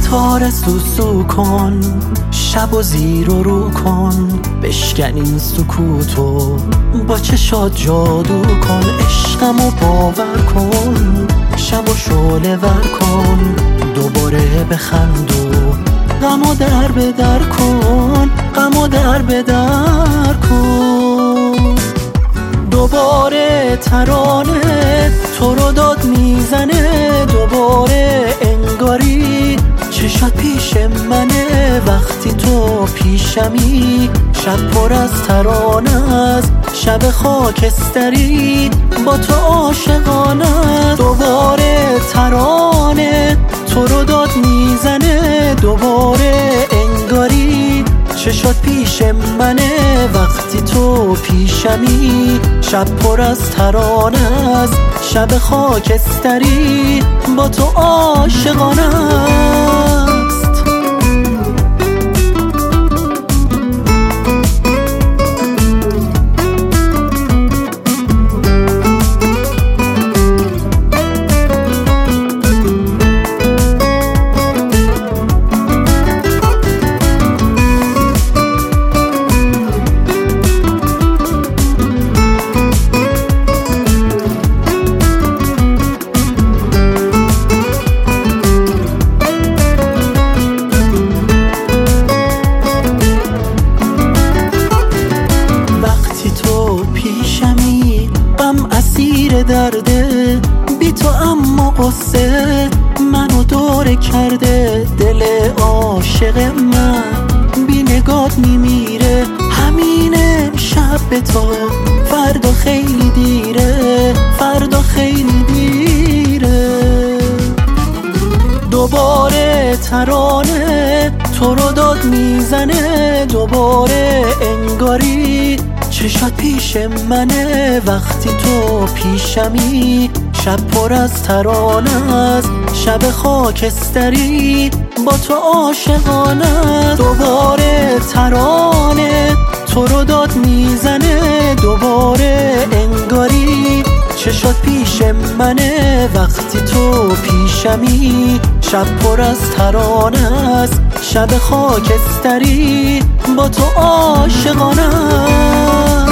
ستاره سوسو کن، شب و زیر و رو کن، بشکن این سکوتو با چشات جادو کن. عشقمو باور کن، شب و شعله ور کن، دوباره بخند و غمو در به در کن، غمو در به در کن. دوباره ترانه تو رو داد میزنه، دوباره انگاری چشات پیش منه. وقتی تو پیشمی شب پر از ترانه است، شب خاکستری با تو عاشقانه است. دوباره ترانه تو رو داد میزنه، دوباره انگاری چشات پیش منه. وقتی تو پیشمی شب پر از ترانه است، شب خاکستری با تو عاشقانه است. اسیر درده بی تو، اما قصه منو دوره کرده. دل عاشق من بی نگات میمیره، همین امشب به تو، فردا خیلی دیره، فردا خیلی دیره. دوباره ترانه تو رو داد میزنه، دوباره انگاری چشات پیش منه. وقتی تو پیشمی شب پر از ترانه است، شب خاکستری با تو عاشقانه. دوباره ترانه تو رو داد میزنه، دوباره انگاری چشات پیش منه. وقتی تو پیشمی شب پر از ترانه است، شب خاکستری با تو عاشقانه.